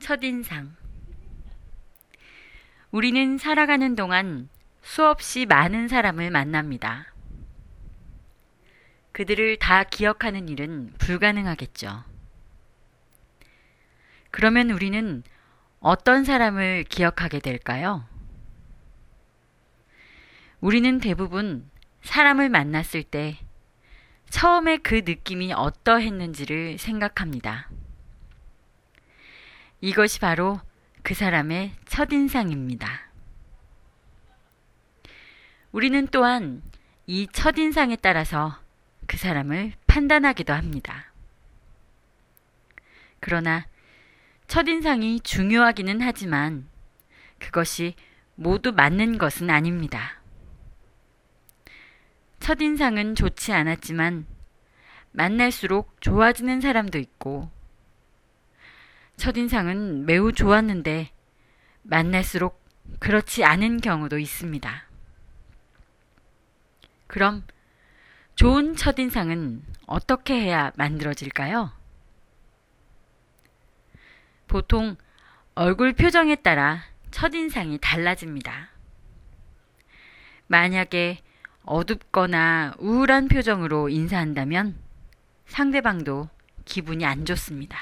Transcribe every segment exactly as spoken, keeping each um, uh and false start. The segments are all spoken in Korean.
첫인상. 우리는 살아가는 동안 수없이 많은 사람을 만납니다. 그들을 다 기억하는 일은 불가능하겠죠. 그러면 우리는 어떤 사람을 기억하게 될까요? 우리는 대부분 사람을 만났을 때 처음에 그 느낌이 어떠했는지를 생각합니다. 이것이 바로 그 사람의 첫인상입니다. 우리는 또한 이 첫인상에 따라서 그 사람을 판단하기도 합니다. 그러나 첫인상이 중요하기는 하지만 그것이 모두 맞는 것은 아닙니다. 첫인상은 좋지 않았지만 만날수록 좋아지는 사람도 있고, 첫인상은 매우 좋았는데 만날수록 그렇지 않은 경우도 있습니다. 그럼 좋은 첫인상은 어떻게 해야 만들어질까요? 보통 얼굴 표정에 따라 첫인상이 달라집니다. 만약에 어둡거나 우울한 표정으로 인사한다면 상대방도 기분이 안 좋습니다.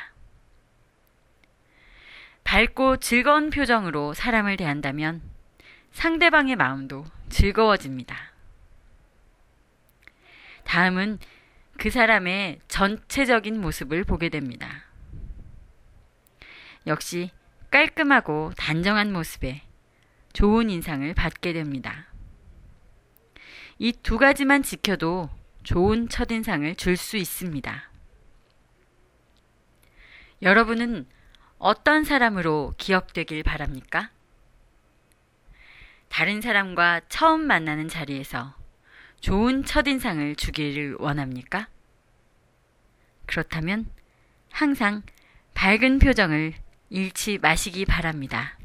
밝고 즐거운 표정으로 사람을 대한다면 상대방의 마음도 즐거워집니다. 다음은 그 사람의 전체적인 모습을 보게 됩니다. 역시 깔끔하고 단정한 모습에 좋은 인상을 받게 됩니다. 이 두 가지만 지켜도 좋은 첫인상을 줄 수 있습니다. 여러분은 어떤 사람으로 기억되길 바랍니까? 다른 사람과 처음 만나는 자리에서 좋은 첫인상을 주기를 원합니까? 그렇다면 항상 밝은 표정을 잃지 마시기 바랍니다.